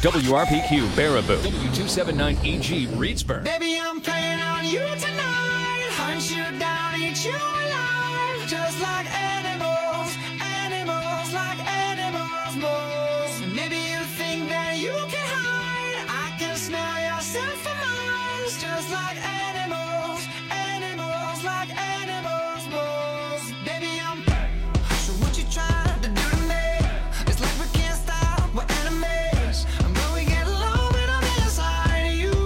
WRPQ Baraboo, W279EG Reedsburg. Baby, I'm playing on you tonight. Hunt you down, eat you alive. Just like animals, animals like animals, moles. Maybe you think that you can hide. I can smell yourself for miles. Just like animals, animals like animals, moles. Baby, I'm so what you trying to do to me? It's like we can't stop, we're enemies. But we get along when I'm inside of you.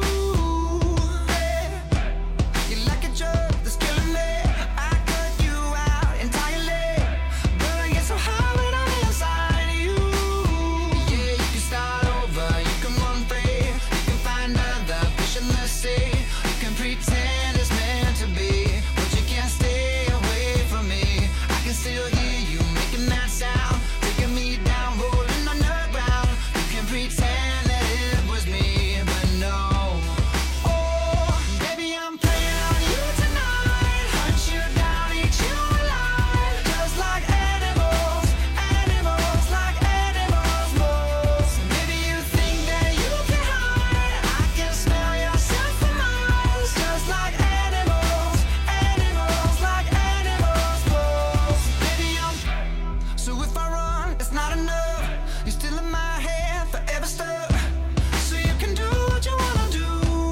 You like a drug that's killing me. I cut you out entirely. But I get so high when I'm inside of you. Yeah, you can start over, you can run free. You can find other fish in the sea. You can pretend it's meant to be, but you can't stay away from me. I can still hear you making that sound, taking me down, rolling on the ground. You can pretend that it was me, but no. Oh, baby, I'm playing on you tonight. Hunt you down, eat you alive. Just like animals, animals like animals, moles. Maybe you think that you can hide. I can smell yourself for miles. Just like animals, animals like animals, moles. Baby, I'm so if I run, it's not enough. You're still in my head, forever stuck. So you can do what you wanna do.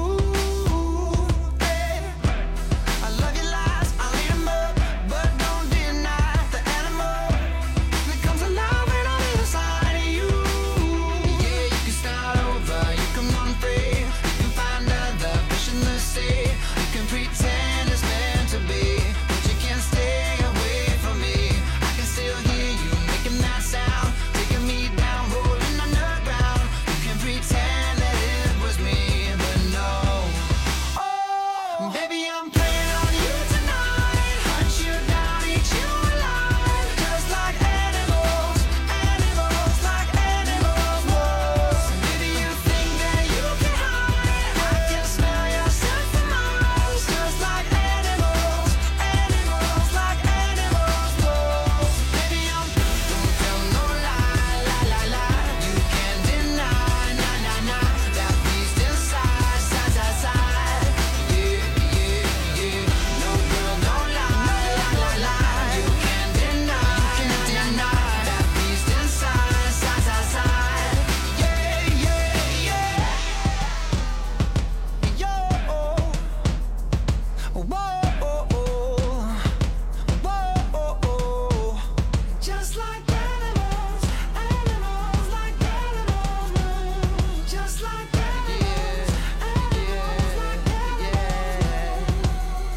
Hey, I love your lies, I'll eat 'em up, but don't deny the animal that comes alive when I'm inside of you. Yeah, you can start over, you can run free, you can find other fish in the sea. You can pretend it's meant to be, but you can't stay away from me. I can still hear you making that sound, taking me down, rolling on the ground. You can pretend that it was me, but no. Oh, baby, I'm playing on you tonight. Hunt you down, eat you alive. Just like animals, animals like animals, moles. Maybe you think that you can hide. I can smell yourself for miles. Just like animals, animals like animals, moles. Baby, I'm don't tell no lie, lie, lie, lie. You can't deny, nah, nah, nah. That beast inside, side, side, side. Yeah, yeah, yeah. No girl, don't lie, lie, lie, lie. You can't deny, that beast inside, side, side, side. Yeah, yeah, yeah. Yo, whoa, whoa. Just like animals, animals like animals, just like animals, animals like animals.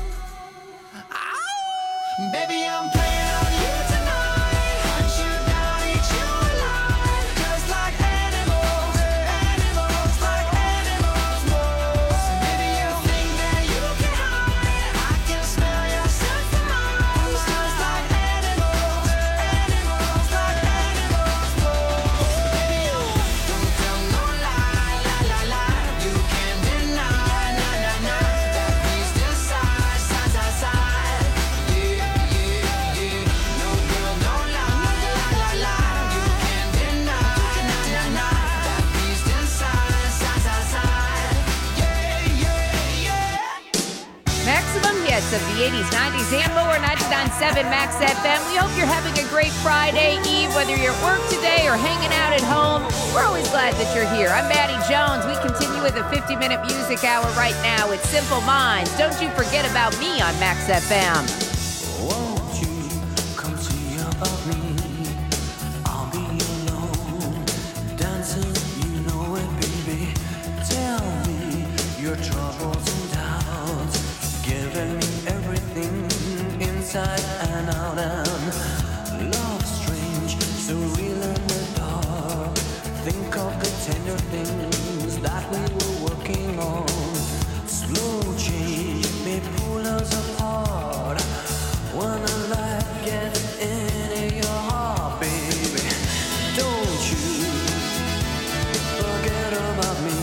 Baby, I'm playing on you tonight. Hunt you down, eat you alive. Just like animals, animals like animals, moles. Maybe you think that you can hide. I can smell yourself for miles. Just like animals, animals like animals, moles. Baby, don't tell no lie, lie, lie, lie. You can't deny, nah, nah, nah. That beast inside, side, side, side. Yeah, yeah, yeah. No girl, don't lie, lie, lie, lie. You can't deny, that beast inside, side, side, side. Yeah, yeah, yeah. Maximum hits of the 80s, 90s, and more. 99.7 Max FM. We hope you're having a great Friday Eve, whether you're at work today or hanging out at home. We're always glad that you're here. I'm Maddie Jones. We continue with a 50-minute music hour right now with Simple Minds. Don't you forget about me on Max FM. Won't you come see about me? I'll be alone, dancing, you know it, baby. Tell me your troubles and doubts, giving me everything inside and out. And love strange, so real in the dark. Think of the tender things that we were working on. Slow change may pull us apart. When a light gets into your heart, baby, don't you forget about me.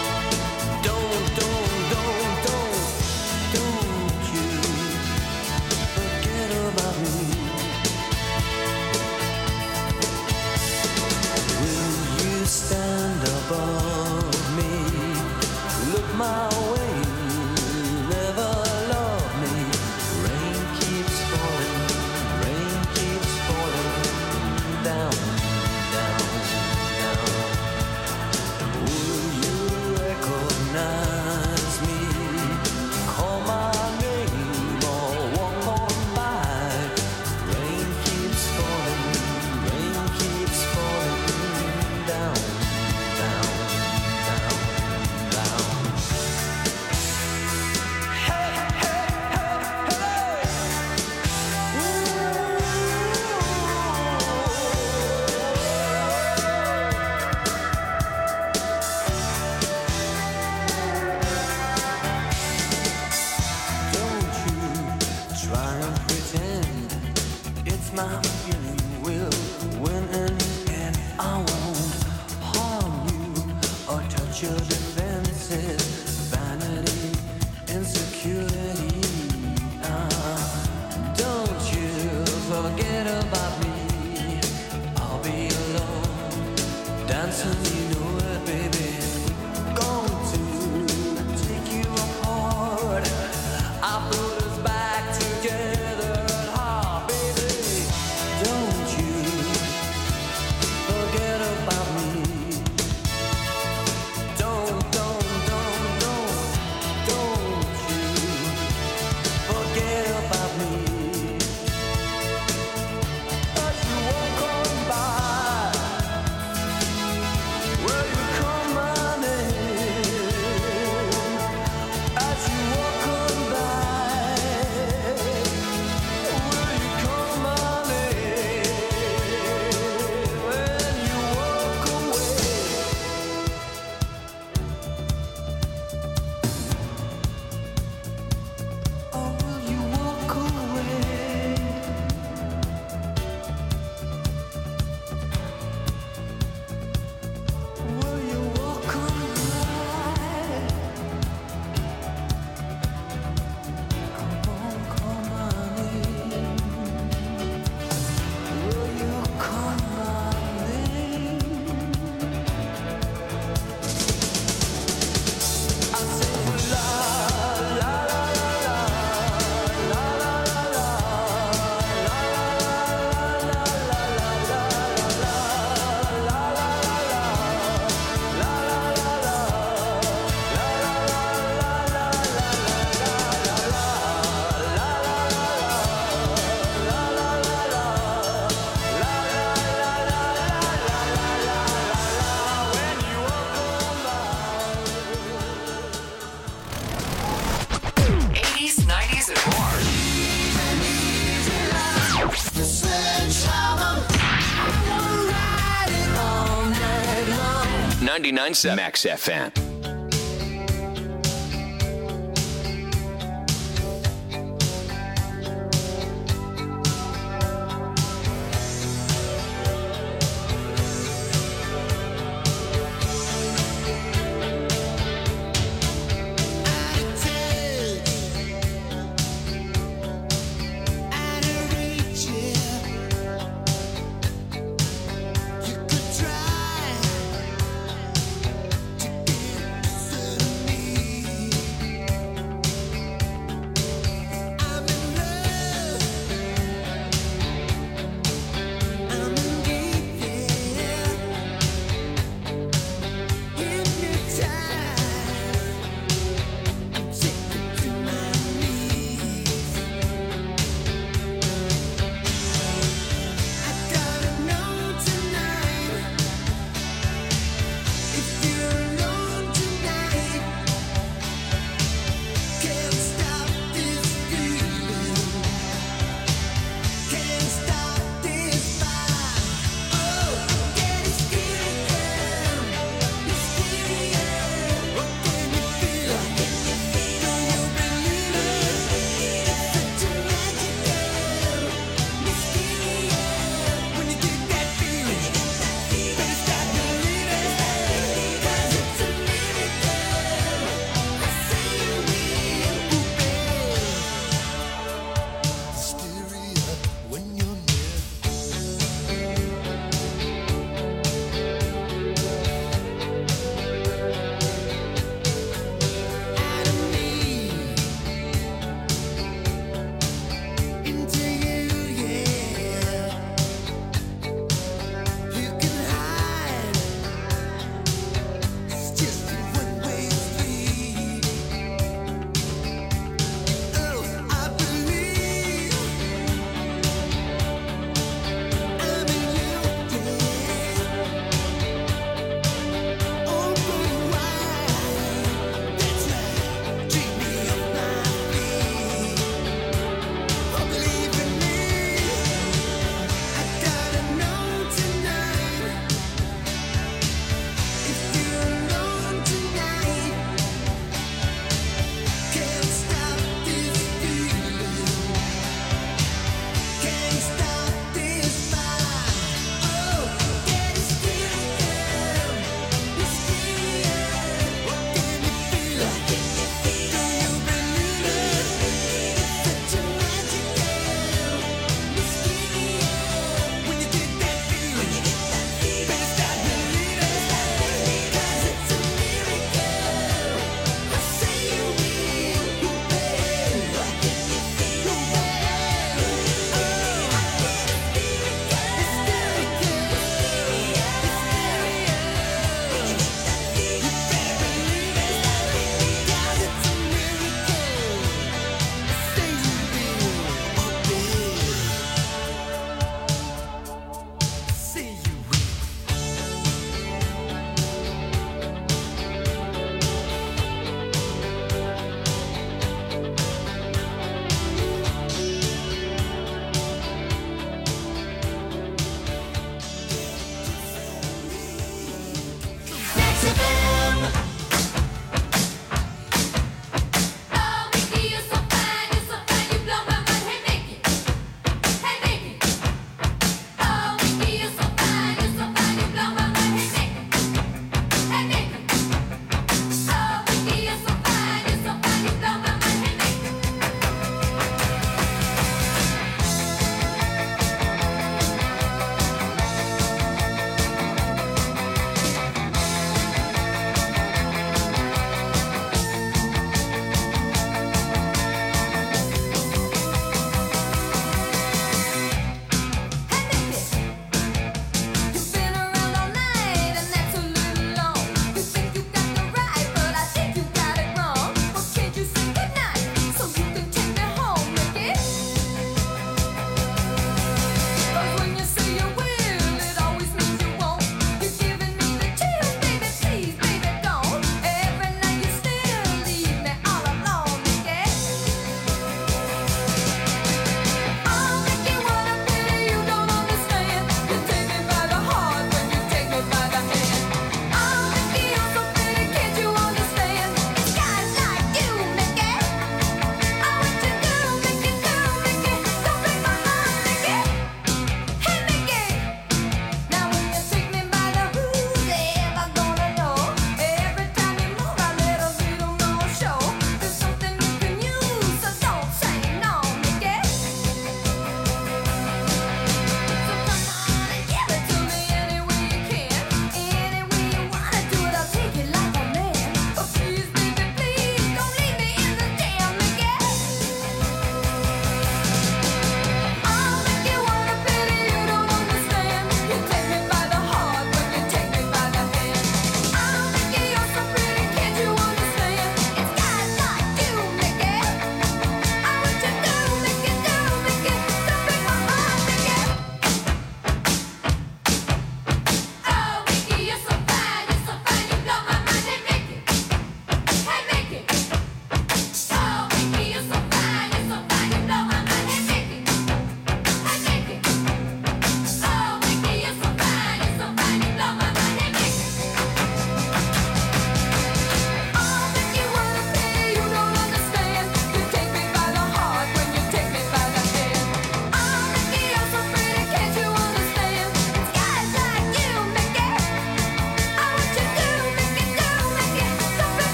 Don't you 99.7 Max FM. You could try to get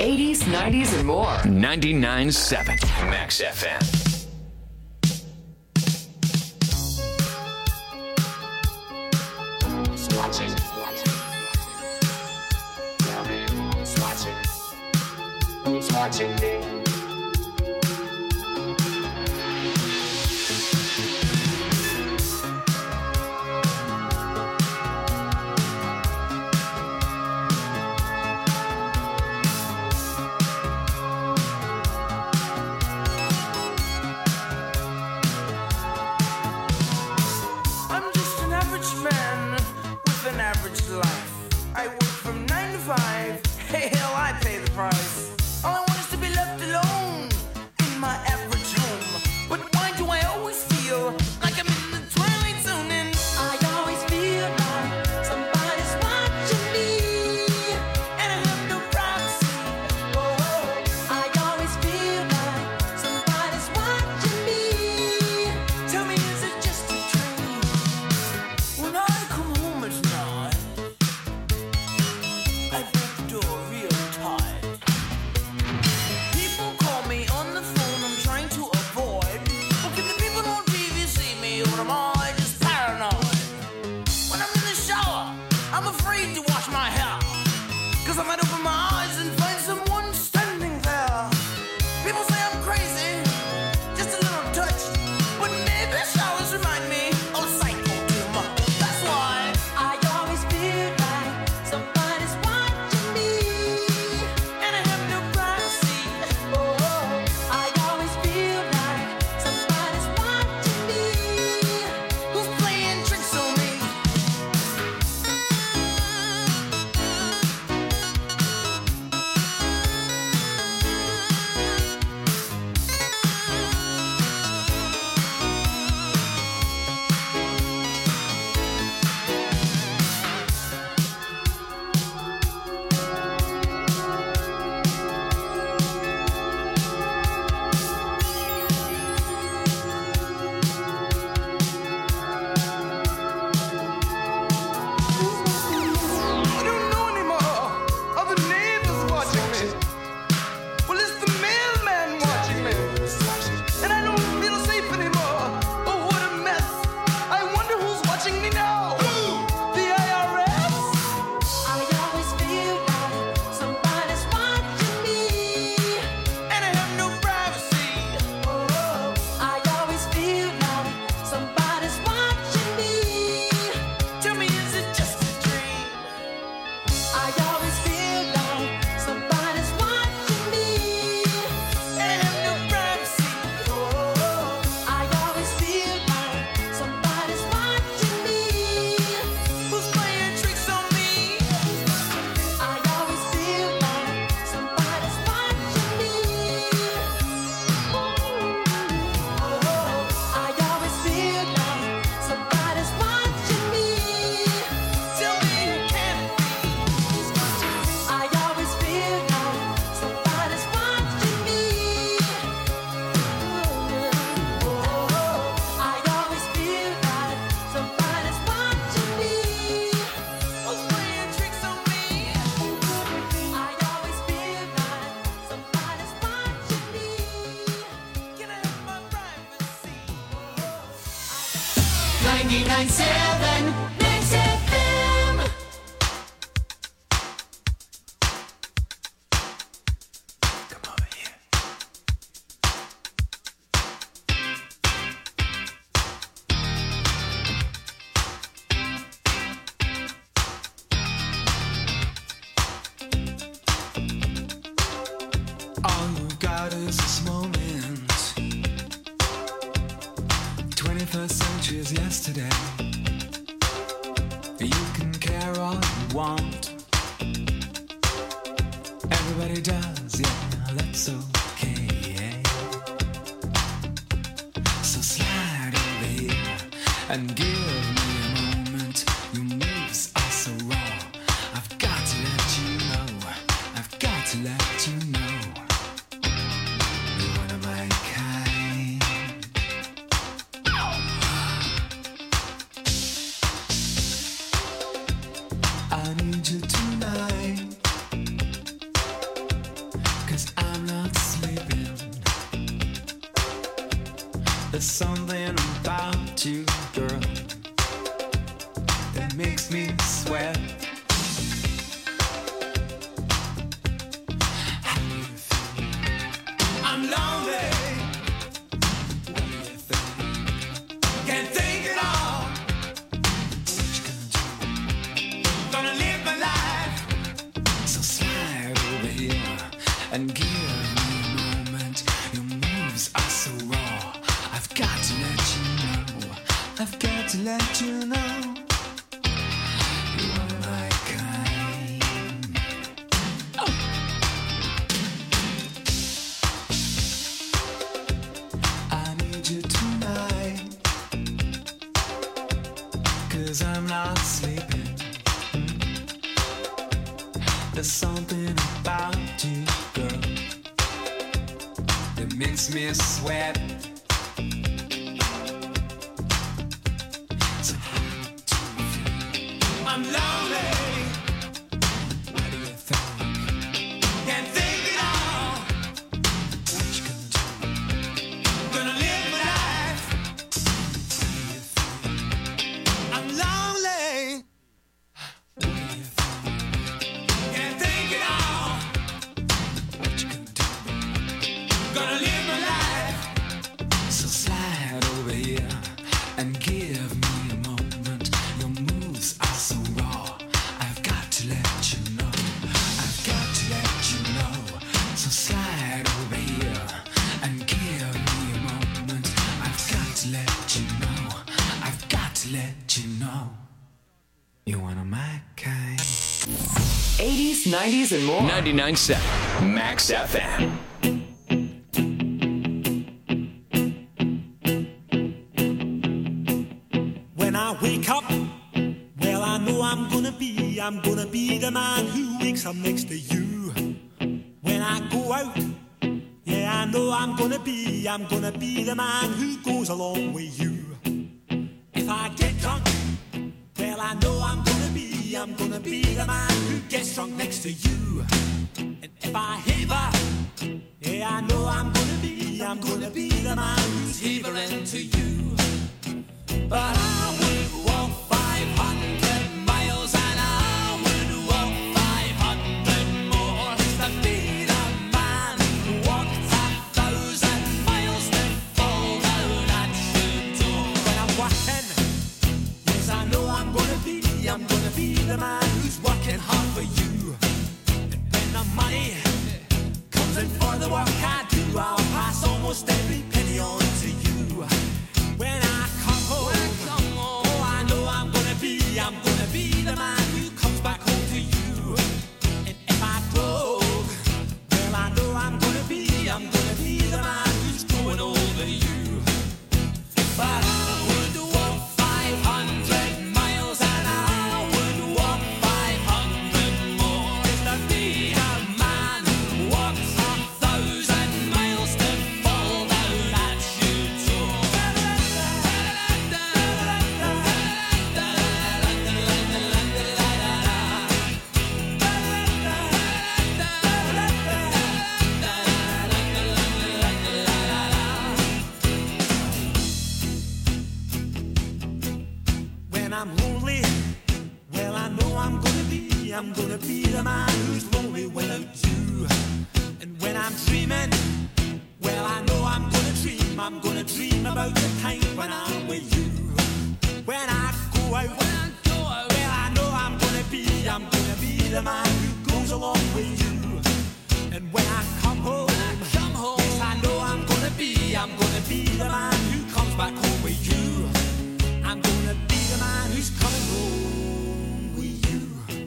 80s, 90s, and more. 99.7 Max FM. Who's watching me? I'm just an average man with an average life. I work from 9 to 5. Hey, hell, I pay the price. All I want is to be left alone in my average home. But why do I always feel like I'm in the twilight zone? And I always feel like somebody's watching me, and I have no privacy. Oh, I always feel like somebody's watching me. Tell me, is it just a dream? When I come home at night, I break the door real tight. People call me on the phone, I'm trying to avoid. But can the people on TV see me, or am I just paranoid? When I'm in the shower, I'm afraid to wash my hair, 'cause I might open my eyes and find someone standing there. People say I'm crazy, just a little touched, but maybe showers remind me of psycho too much. That's why I always feel like somebody's watching me, and I have no privacy. Oh, I always feel like somebody's watching me. Who's playing tricks on me? I don't know anymore. Are the neighbors watching me? Well, it's the mailman watching me. And I don't feel safe anymore. Oh, what a mess. I wonder who's watching me now. The IRS? I always feel like somebody's watching me, and I have no privacy. Oh, I always feel like somebody's watching me. Tell me, is it just a dream? I always feel like somebody's watching me, and I have no privacy. Oh, I always feel like somebody's watching me. Who's playing tricks on me? I always feel like somebody's watching me. Oh, I always feel like somebody's watching me. Tell me it can't be. I always feel like somebody's watching me. I always feel like somebody's watching me. Who's playing tricks on me? I always feel like somebody's watching me. Can I have my privacy? 99.7 Max FM. Come over here. All you've got is this moment. 21st century is yesterday. You can care all you want. Everybody does, yeah, that's okay. So slide over here and give me a moment. Your moves are so raw. I've got to let you know. I've got to let you know. You're one of my kind. I need you tonight. not sleeping. There's something about you, girl, that makes me sweat. How do you feel? I'm lonely. What do you think? Can't think at all. What you gonna do? Gonna live my life. So slide over here and give me a moment. Your moves are so raw. I've got to let you know. I've got to let you know. You are my kind. Oh. I need you tonight, 'cause I'm not sleeping. There's something about you, girl, that makes me sweat. So how do you feel? I'm lonely. What do you think? Can't think at all. What you gonna do? Gonna live my life. How do you feel? I'm lonely. What do you think? Can't think at all. What you gonna do? Gonna live my life. So slide over here and give me a moment. Your moves are so raw. I've got to let you know. I've got to let you know. So slide over here and give me a moment. I've got to let you know. I've got to let you know. You one of my kind. 80s, 90s, and more. 99.7 Max FM. When I wake up, well, I know I'm gonna be the man who wakes up next to you. When I go out, yeah, I know I'm gonna be the man who goes along with you. If I get drunk, well, I know I'm gonna be the man who gets drunk next to you. And if I haver, yeah, I know I'm gonna be the man who's havering to you. But I would walk 500 miles and I would walk 500 more just to be the man who walked 1,000 miles to fall down at your door. When I'm working, yes, I know I'm gonna be the man who's working hard for you. And when the money comes in for the work I do, I'll pass almost every penny on to you. When I come home, oh, I know I'm gonna be the man who comes back home to you. And if I broke, well, I know I'm gonna be the man who's growing over you. But I would walk 500 miles and I would walk 500 more just to be the man who walks 1,000 miles to fall down at your door. When I'm lonely, well, I know I'm gonna be the man who's lonely without you. And when I'm dreaming, well, I know I'm gonna dream about the time when I'm with you. When I go out, well, I know I'm gonna be the man who goes along with you. And when I come home, yes, I know I'm gonna be the man who comes back home with you. I'm gonna be the man who's coming home with you.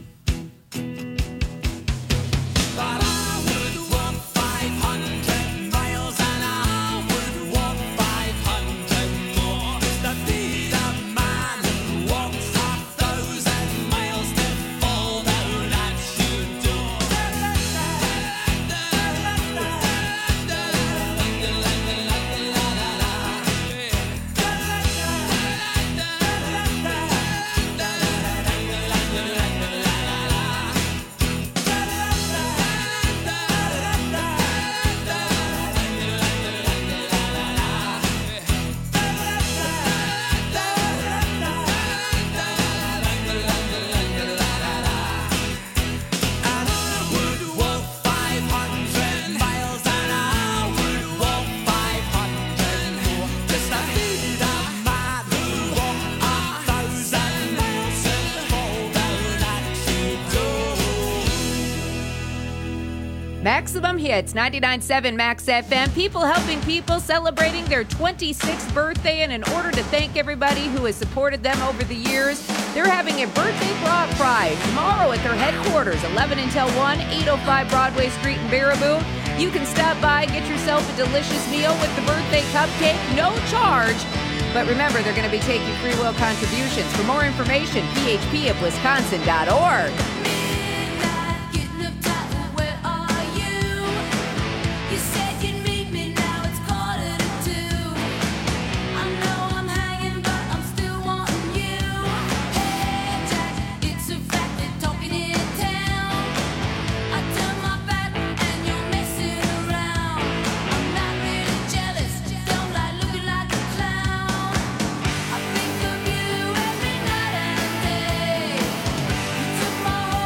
But I would walk 500 miles and I would walk 500 more just to be the man who walks 1,000 miles to fall down at your door. Maximum Hits, 99.7 Max FM. People helping people celebrating their 26th birthday. And in order to thank everybody who has supported them over the years, they're having a birthday bra prize tomorrow at their headquarters, 11 until 1, 805 Broadway Street in Baraboo. You can stop by and get yourself a delicious meal with the birthday cupcake, no charge. But remember, they're going to be taking free will contributions. For more information, phpofwisconsin.org. Tomorrow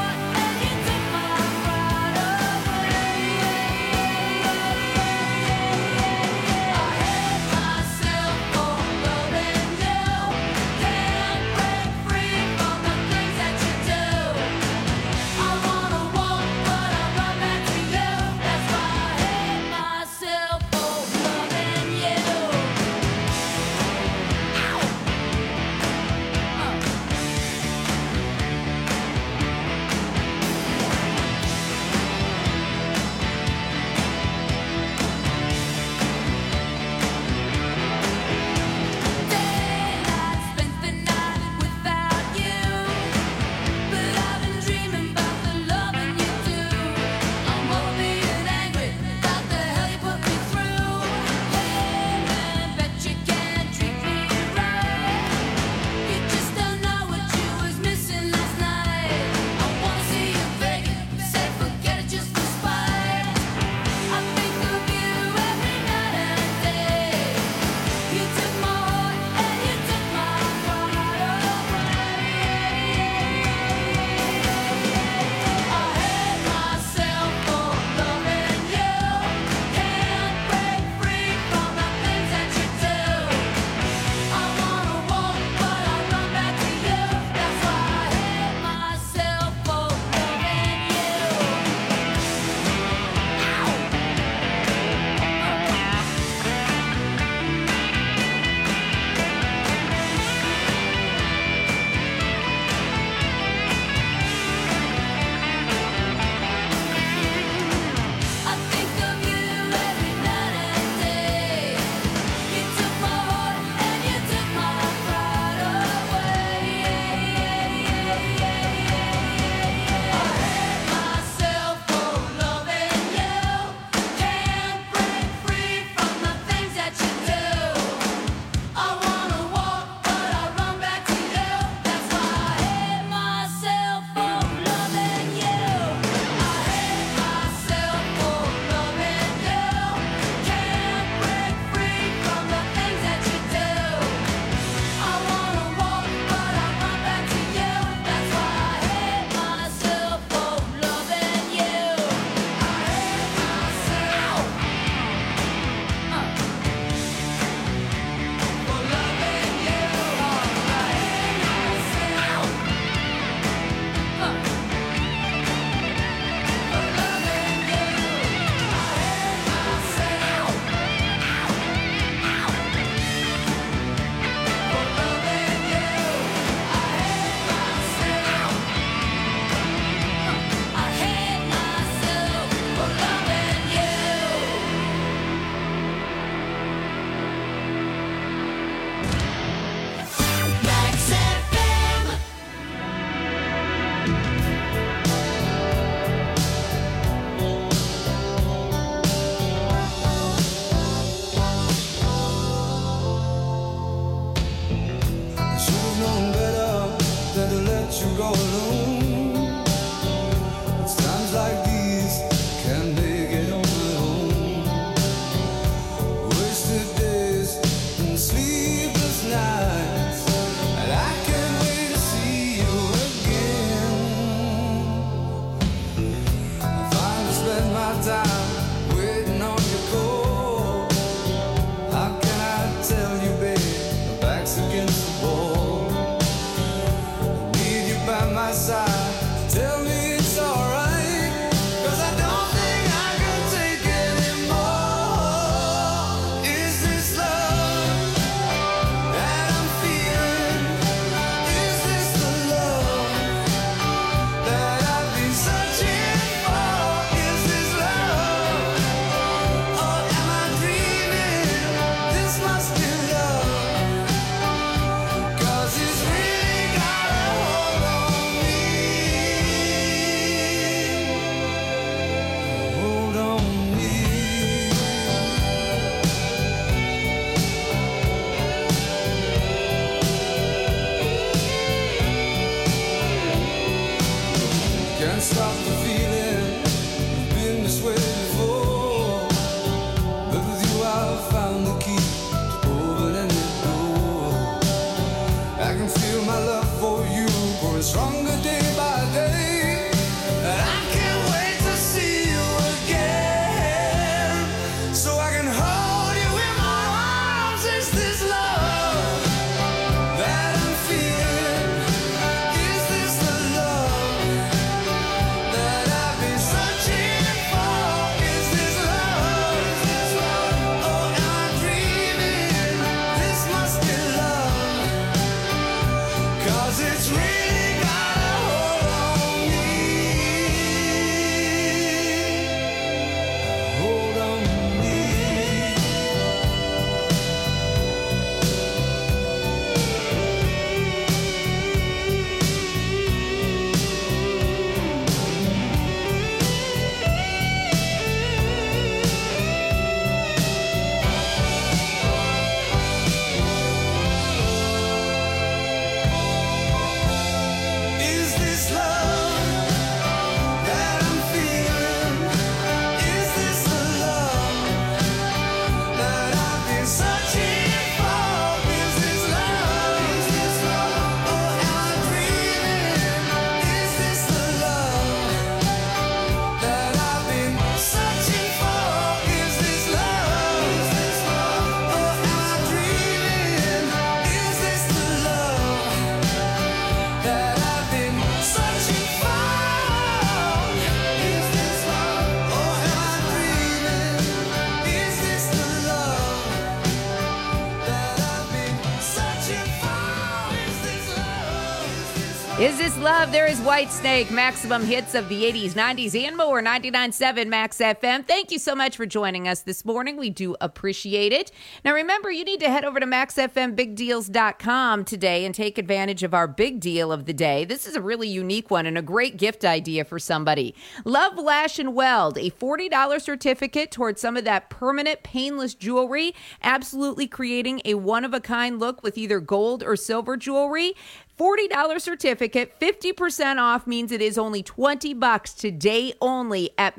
Is This Love? There is Whitesnake, maximum hits of the 80s, 90s, and more. 99.7 Max FM. Thank you so much for joining us this morning. We do appreciate it. Now, remember, you need to head over to MaxFMBigDeals.com today and take advantage of our big deal of the day. This is a really unique one and a great gift idea for somebody. Love Lash and Weld, a $40 certificate towards some of that permanent painless jewelry, absolutely creating a one-of-a-kind look with either gold or silver jewelry. $40 certificate, 50% off means it is only $20 today only at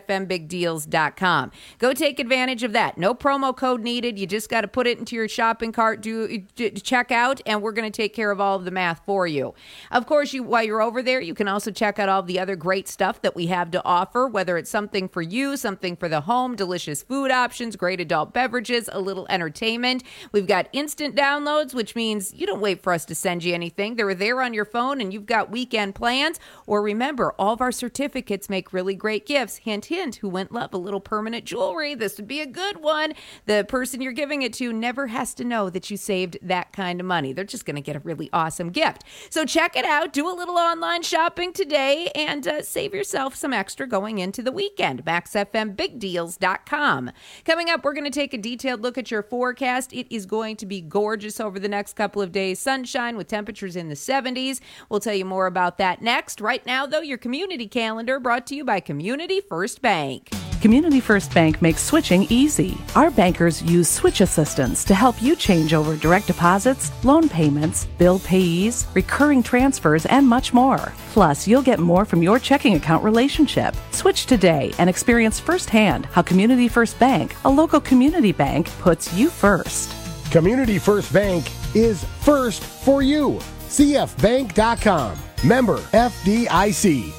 MaxFMBigDeals.com. Go take advantage of that. No promo code needed. You just got to put it into your shopping cart, check out, and we're going to take care of all of the math for you. Of course, while you're over there, you can also check out all the other great stuff that we have to offer, whether it's something for you, something for the home, delicious food options, great adult beverages, a little entertainment. We've got instant downloads, which means you don't wait for us to send you anything. They're there on your phone and you've got weekend plans. Or remember, all of our certificates make really great gifts. Hint, hint, who wouldn't love a little permanent jewelry? This would be a good one. The person you're giving it to never has to know that you saved that kind of money. They're just going to get a really awesome gift. So check it out. Do a little online shopping today and save yourself some extra going into the weekend. MaxFMBigDeals.com. Coming up, we're going to take a detailed look at your forecast. It is going to be gorgeous over the next couple of days. Sunshine with temperatures in the 70s. We'll tell you more about that next. Right now, though, your community calendar brought to you by Community First Bank. Community First Bank makes switching easy. Our bankers use switch assistance to help you change over direct deposits, loan payments, bill payees, recurring transfers, and much more. Plus, you'll get more from your checking account relationship. Switch today and experience firsthand how Community First Bank, a local community bank, puts you first. Community First Bank is first for you. CFBank.com. Member FDIC.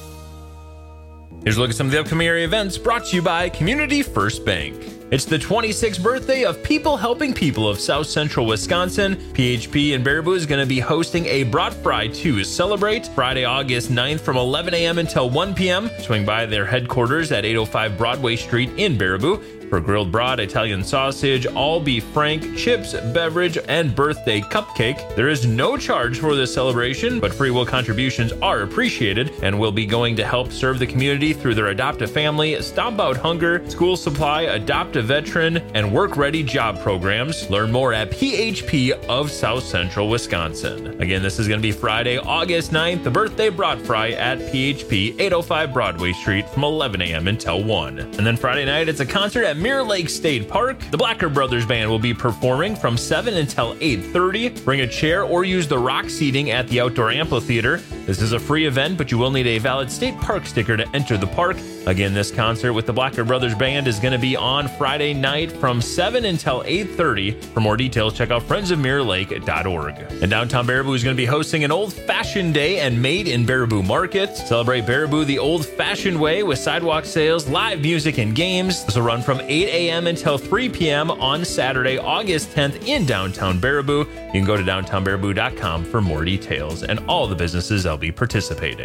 Here's a look at some of the upcoming area events brought to you by Community First Bank. It's the 26th birthday of People Helping People of South Central Wisconsin. PHP in Baraboo is going to be hosting a Brat Fry to celebrate Friday, August 9th from 11 a.m. until 1 p.m. Swing by their headquarters at 805 Broadway Street in Baraboo. For grilled brat, Italian sausage, all beef frank, chips, beverage, and birthday cupcake. There is no charge for this celebration, but free will contributions are appreciated and will be going to help serve the community through their Adopt a Family, Stomp Out Hunger, School Supply, Adopt a Veteran, and Work Ready job programs. Learn more at PHP of South Central Wisconsin. Again, this is going to be Friday, August 9th, the birthday brat fry at PHP, 805 Broadway Street from 11 a.m. until 1. And then Friday night, it's a concert at Mirror Lake State Park. The Blacker Brothers Band will be performing from 7 until 8:30. Bring a chair or use the rock seating at the outdoor amphitheater. This is a free event, but you will need a valid state park sticker to enter the park. Again, this concert with the Blacker Brothers Band is going to be on Friday night from 7 until 8:30. For more details, check out friendsofmirrorlake.org. And downtown Baraboo is going to be hosting an old-fashioned day and Made in Baraboo Market. Celebrate Baraboo the old-fashioned way with sidewalk sales, live music, and games. This will run from 8 a.m. until 3 p.m. on Saturday, August 10th in downtown Baraboo. You can go to downtownbaraboo.com for more details and all the businesses that'll be participating.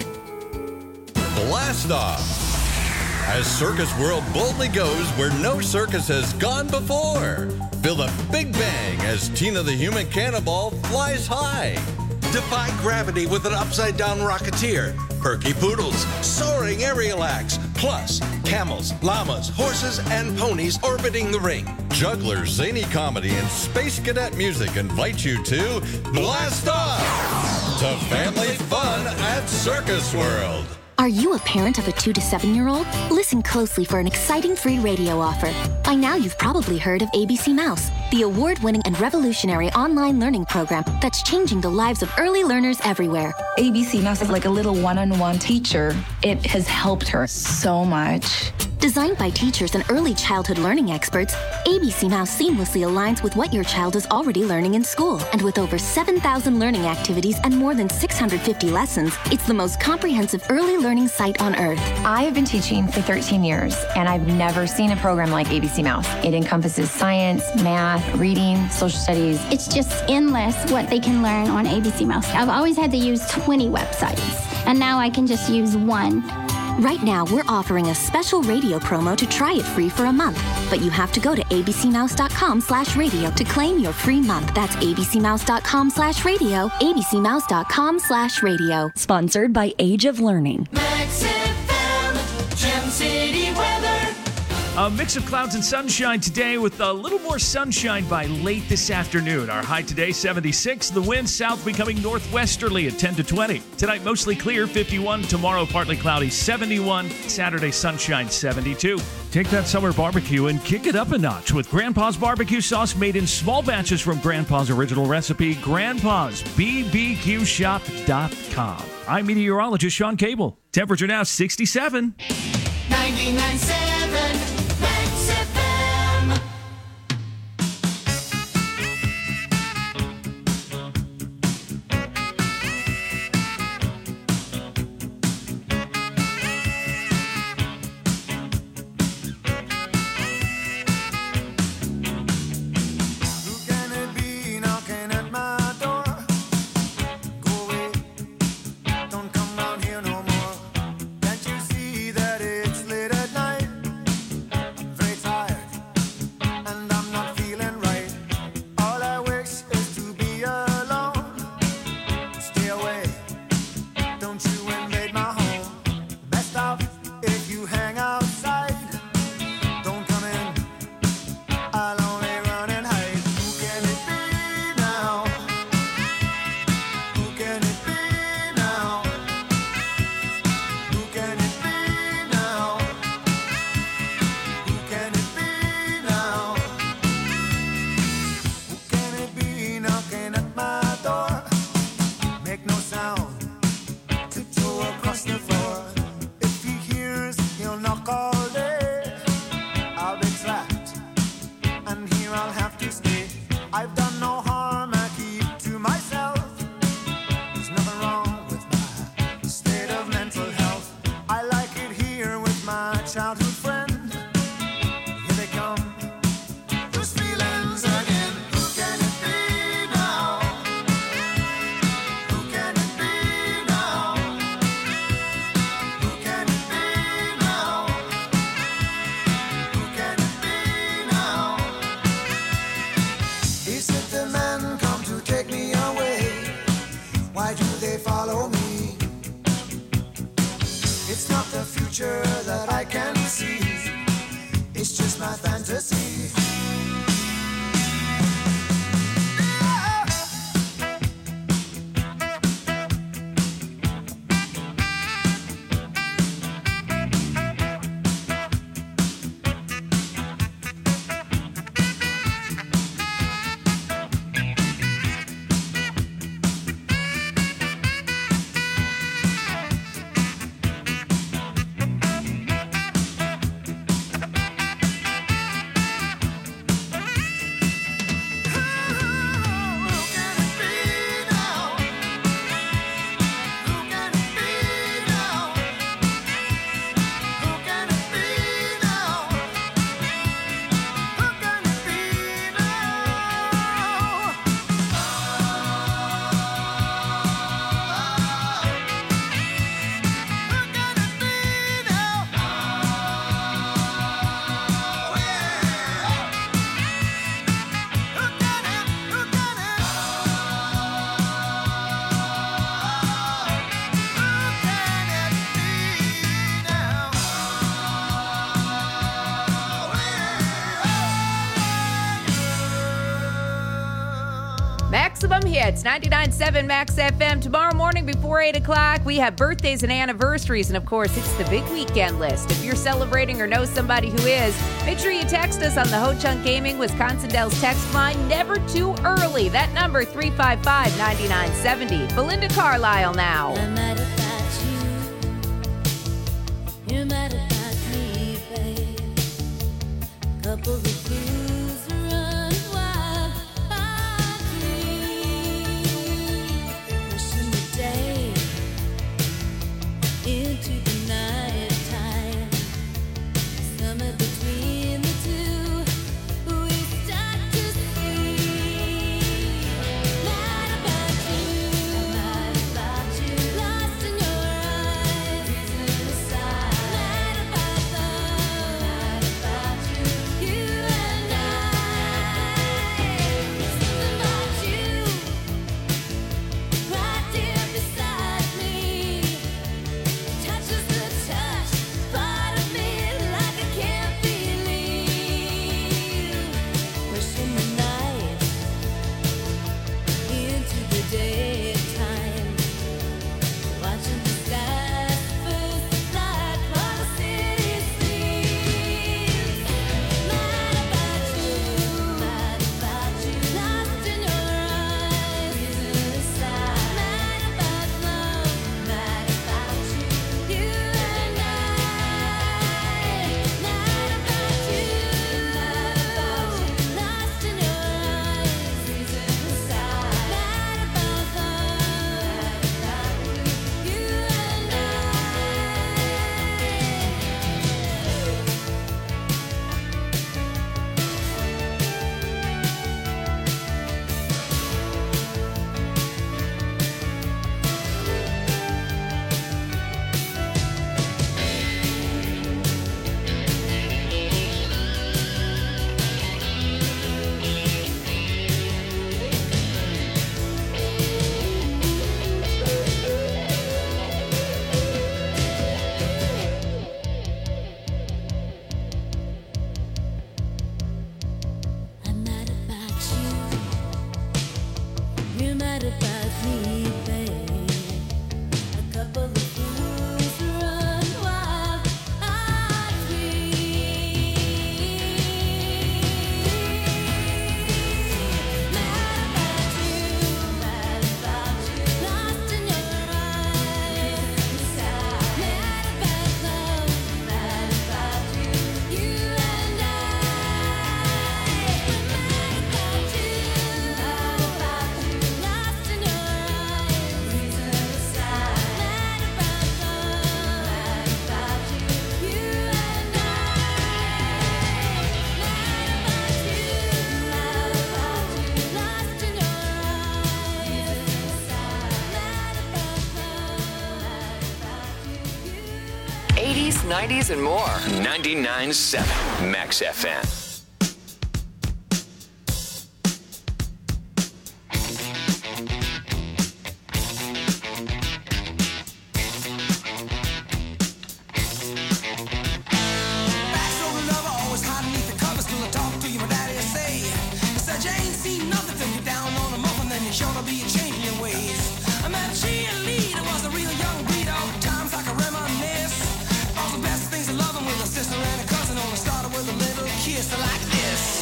Blast Off! As Circus World boldly goes where no circus has gone before. Feel the big bang as Tina the Human Cannonball flies high. Defy gravity with an upside-down rocketeer. Perky poodles, soaring aerial acts, plus camels, llamas, horses, and ponies orbiting the ring. Jugglers, zany comedy, and space cadet music invite you to Blast Off! To family fun at Circus World. Are you a parent of a 2 to 7-year-old? Listen closely for an exciting free radio offer. By now, you've probably heard of ABC Mouse, the award-winning and revolutionary online learning program that's changing the lives of early learners everywhere. ABC Mouse is like a little one-on-one teacher. It has helped her so much. Designed by teachers and early childhood learning experts, ABC Mouse seamlessly aligns with what your child is already learning in school. And with over 7,000 learning activities and more than 650 lessons, it's the most comprehensive early learning site on earth. I have been teaching for 13 years, and I've never seen a program like ABC Mouse. It encompasses science, math, reading, social studies. It's just endless what they can learn on ABC Mouse. I've always had to use 20 websites, and now I can just use one. Right now, we're offering a special radio promo to try it free for a month. But you have to go to abcmouse.com/radio to claim your free month. That's abcmouse.com/radio, abcmouse.com/radio. Sponsored by Age of Learning. Max FM, Gem City weather. A mix of clouds and sunshine today with a little more sunshine by late this afternoon. Our high today, 76. The wind south becoming northwesterly at 10 to 20. Tonight, mostly clear, 51. Tomorrow, partly cloudy, 71. Saturday, sunshine, 72. Take that summer barbecue and kick it up a notch with Grandpa's barbecue sauce made in small batches from Grandpa's original recipe, Grandpa's BBQShop.com. I'm meteorologist Sean Cable. Temperature now 67. 99.7 Max FM. Who can it be knocking at my door? Go away, don't come down here no more. Can't you see that it's late at night? I'm very tired, and I'm not feeling right. All I wish is to be alone. Stay away, don't you invade my home. Best off if you hang outside. Don't come in, I'll only run and hide. Who can it be now? Who can it be now? Who can it be now? Who can it be now? Who can it be knocking at my door? Make no sound, tiptoe across the floor. If he hears, he'll knock all day. I'll be trapped, and here I'll have to stay. I've done no harm, I keep to myself. There's nothing wrong with my state of mental health. I like it here with my childhood friend. Here they come, those feelings again. Who can it be now? Who can it be now? Who can it be now? Who can it be now? Is it the men come to take me away? Why do they follow me? It's not the future that I can see. It's just my fantasy. Maximum hits, 99.7 Max FM. Tomorrow morning before 8 o'clock, we have birthdays and anniversaries. And of course, it's the big weekend list. If you're celebrating or know somebody who is, make sure you text us on the Ho Chunk Gaming Wisconsin Dells text line. Never too early. That number, 355-9970. Belinda Carlisle now. I'm mad about you. You're mad about me, babe. Couple of blues run wild. Wishing the day into the night time. Somewhere between the two, we start to see. Mad about you, lost in your eyes, reason aside. about me, babe. A couple of fools run wild at me. Mad about you, lost in your eyes. Mad about love, mad about you, you and I. Mad about you, lost in your eyes. Reason aside, mad about love, mad about you, you and I. Mad about you, lost in your eyes. Reason aside, mad about love, mad about you, you. 80s, 90s, and more. 99.7 Max FM. Backstory lover, always hiding beneath the covers till I talk to you, my daddy will say. He said you ain't seen nothing till you're down on a muffin, then you're sure to be changing your ways. I met a cheerleader, was a real young breed, all times I can reminisce. All the best things of loving with a sister and a cousin, only started with a little kiss like this.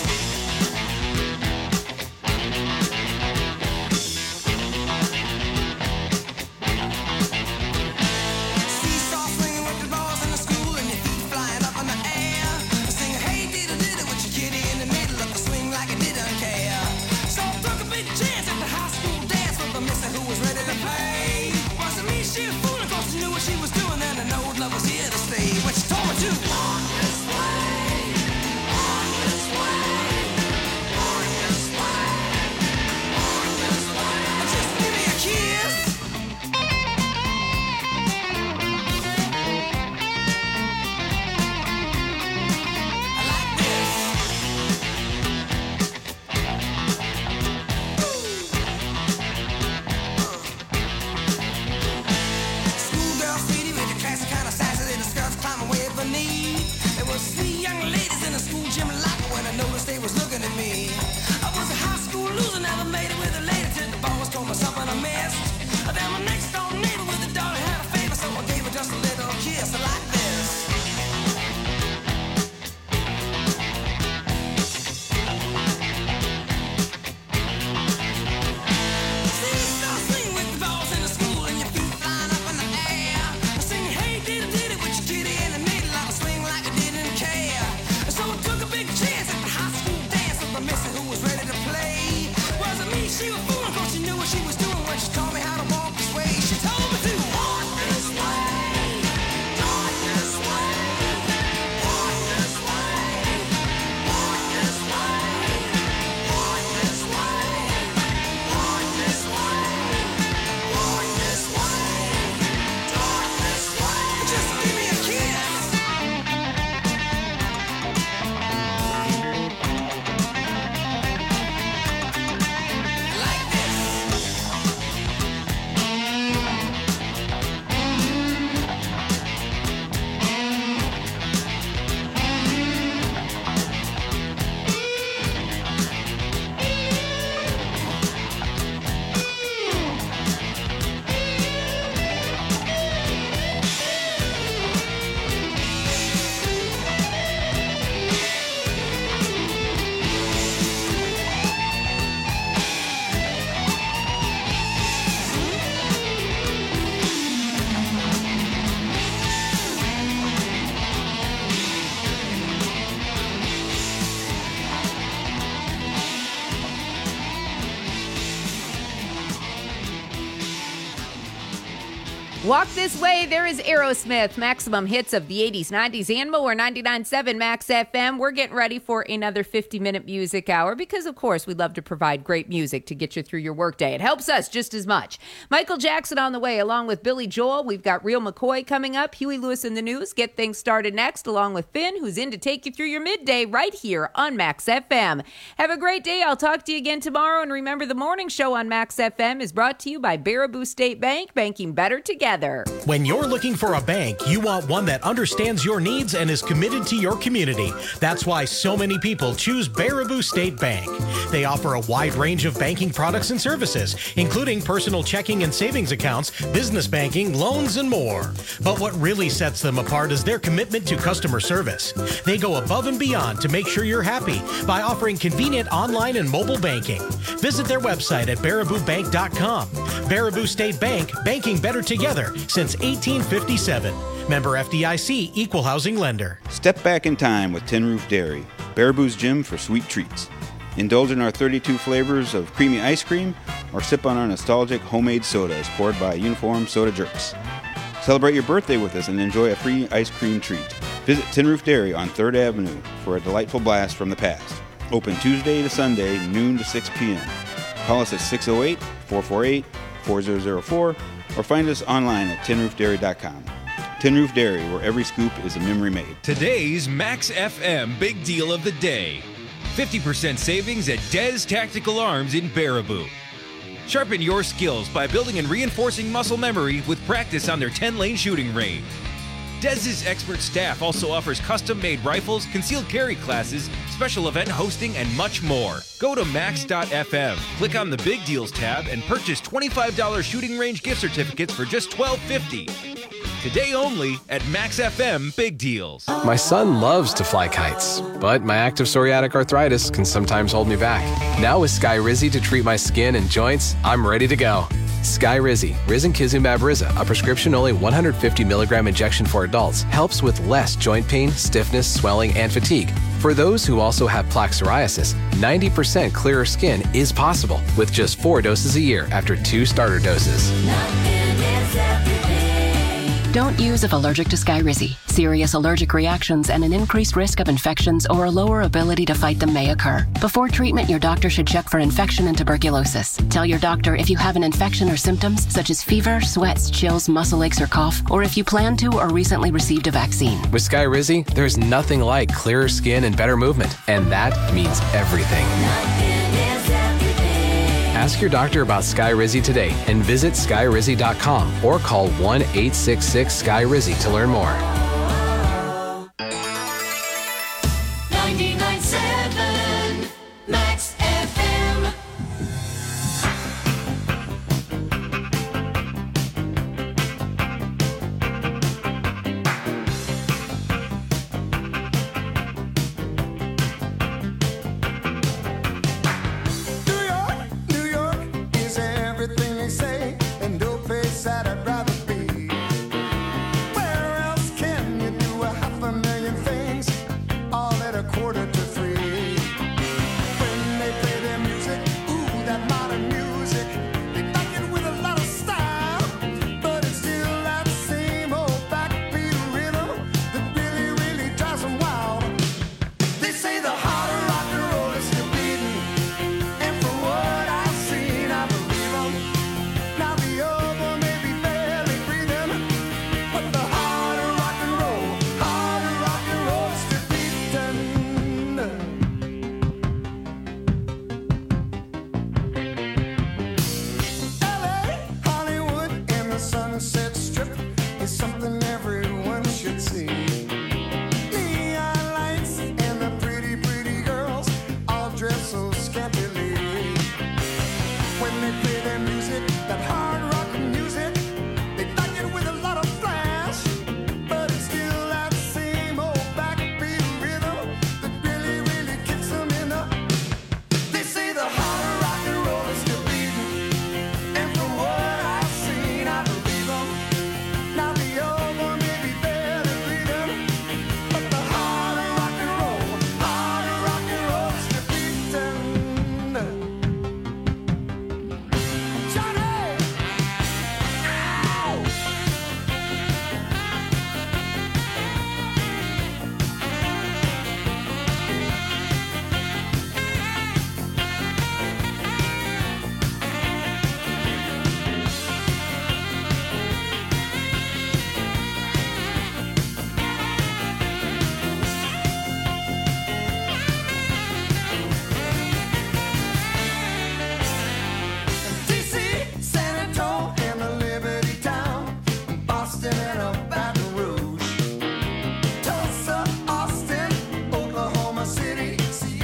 Seesaw swinging with the balls in the school and your feet flying up in the air. Singing, hey, diddle diddle with your kitty in the middle of the swing like you didn't care. So I took a big chance at the high school dance with the missus who was ready to play. Wasn't me, she was fooling, cause she knew what she was doing, and I know love was here to stay. When she told me to walk this way, walk this way, walk this way, walk this way. Just give me a kiss. Schoolgirl sweetie with your classy kind of sassy little skirts climbing way up her knee. There was three young ladies in the school gym locker when I noticed they was looking at me. I was a high school loser, never made it with a lady till the boss told me something I missed. Then my next door neighbor with a daughter had a favor, so I gave her just a little kiss like this. Seesaw swing with the balls in the school and your feet flying up in the air. Singing, hey, diddle diddle with your kitty in the middle of the swing like I didn't care. So I took a big chance at the high school dance with my missus who was ready to play. Wasn't me, she was fooling, cause she knew what she was doing when she taught me how to walk this way. She told me to walk this way, walk this way, walk this way, walk this way, walk this way, walk this way, walk this way, talk this way. Just give me a kiss. Like this. Walk This Way, there is Aerosmith, maximum hits of the 80s, 90s, and more, 99.7 Max FM. We're getting ready for another 50-minute music hour because, of course, we love to provide great music to get you through your workday. It helps us just as much. Michael Jackson on the way, along with Billy Joel. We've got Real McCoy coming up, Huey Lewis in the news. Get things started next, along with Finn, who's in to take you through your midday right here on Max FM. Have a great day. I'll talk to you again tomorrow. And remember, the morning show on Max FM is brought to you by Baraboo State Bank, banking better together. together. When you're looking for a bank, you want one that understands your needs and is committed to your community. That's why so many people choose Baraboo State Bank. They offer a wide range of banking products and services, including personal checking and savings accounts, business banking, loans, and more. But what really sets them apart is their commitment to customer service. They go above and beyond to make sure you're happy by offering convenient online and mobile banking. Visit their website at baraboobank.com. Baraboo State Bank, banking better together since 1857. Member FDIC, Equal Housing Lender. Step back in time with Tin Roof Dairy, Baraboo's gym for sweet treats. Indulge in our 32 flavors of creamy ice cream or sip on our nostalgic homemade sodas poured by uniformed soda jerks. Celebrate your birthday with us and enjoy a free ice cream treat. Visit Tin Roof Dairy on 3rd Avenue for a delightful blast from the past. Open Tuesday to Sunday, noon to 6 p.m. Call us at 608-448-4004 or find us online at tinroofdairy.com. Tin Roof Dairy, where every scoop is a memory made. Today's Max FM Big Deal of the Day. 50% savings at Des Tactical Arms in Baraboo. Sharpen your skills by building and reinforcing muscle memory with practice on their 10-lane shooting range. Dez's expert staff also offers custom-made rifles, concealed carry classes, special event hosting, and much more. Go to max.fm, click on the Big Deals tab, and purchase $25 shooting range gift certificates for just $12.50. Today only at Max FM Big Deals. My son loves to fly kites, but my active psoriatic arthritis can sometimes hold me back. Now with Skyrizi to treat my skin and joints, I'm ready to go. Skyrizi, Risankizumab Riza, a prescription-only 150 milligram injection for adults, helps with less joint pain, stiffness, swelling, and fatigue. For those who also have plaque psoriasis, 90% clearer skin is possible with just 4 doses a year after 2 starter doses. Don't use if allergic to Skyrizi. Serious allergic reactions and an increased risk of infections or a lower ability to fight them may occur. Before treatment, your doctor should check for infection and tuberculosis. Tell your doctor if you have an infection or symptoms such as fever, sweats, chills, muscle aches, or cough, or if you plan to or recently received a vaccine. With Skyrizi, there's nothing like clearer skin and better movement, and that means everything. Ask your doctor about Skyrizi today and visit skyrizi.com or call 1-866-SKY-RIZI to learn more. 99.7 Max FM. New York is everything they say, and no place that I'd rather be. Where else can you do 500,000 things all at 2:45? When they play their music, ooh, that modern music, they back it with a lot of style, but it's still that same old backbeat rhythm that really, really drives them wild. They say the heart of rock and roll is still beating, and for what I've seen, I believe them. Now the other may be barely breathing, but the heart of rock and roll is still beating. LA, Hollywood, and the Sunset Strip is something everyone should see. Neon lights and the pretty, pretty girls all dress so scantily. When they play their music, that hard rock music, they back it with a lot of flash, but it's still that same old backbeat rhythm that really, really kicks them in the. They say the heart of rock and roll is still beating, and from what I've seen, I believe them. Now the other may be barely breathing, but the heart of rock and roll is still beating.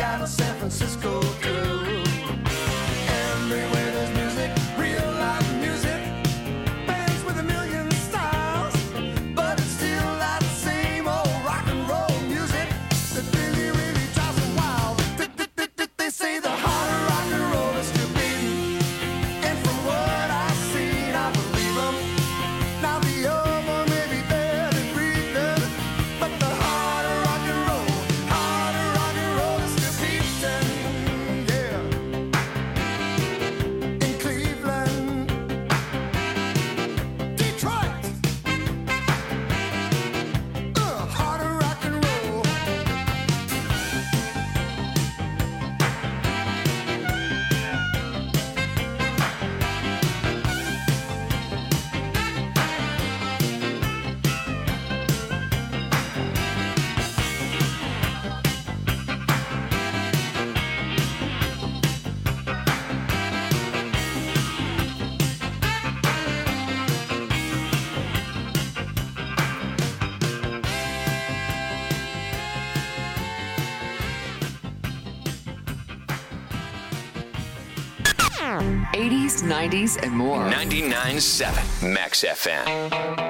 Seattle, San Francisco too. Everywhere there's music, real live music, bands with a million styles, but it's still that same old rock and roll music that really, really drives me wild. They say the heart of rock and roll is still beating, and from what I've seen, I believe them. Now the other may be dead and breathing, but the heart of rock and roll is still beating, yeah. In Cleveland, Detroit, heart of rock and roll. '80s, '90s, and more. 99.7 Max FM.